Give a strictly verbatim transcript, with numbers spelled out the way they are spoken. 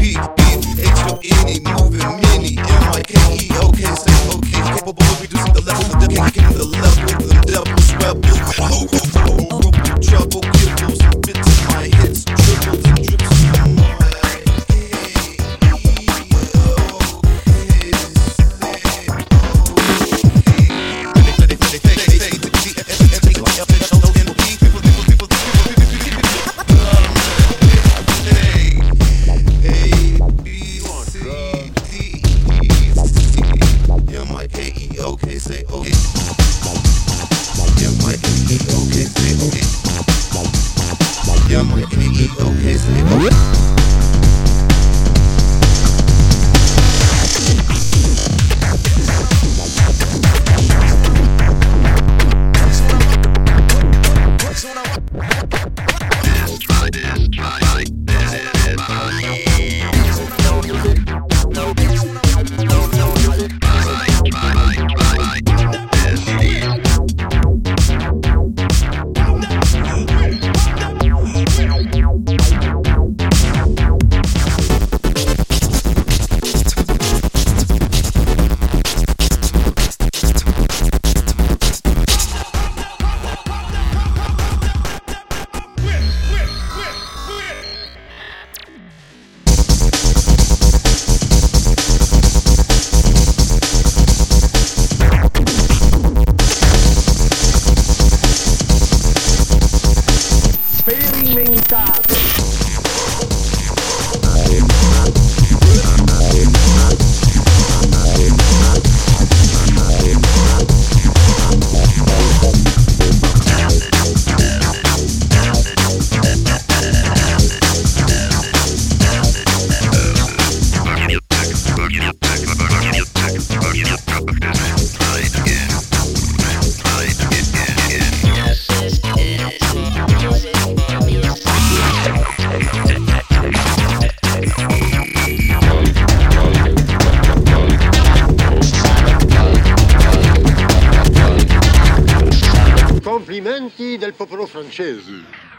P, B, H, O, N, E, moving many. M, I, K, E, O, K, say okay. Capable of reducing the level of the K, K, the level of the devil's rebel. Trouble, kibbles, and bits of my hits, dribbles and drips from my okay, say okay. Yeah, my K E, okay, say okay. Yeah, my K E, okay, say okay. Sperimentate. Complimenti del popolo francese.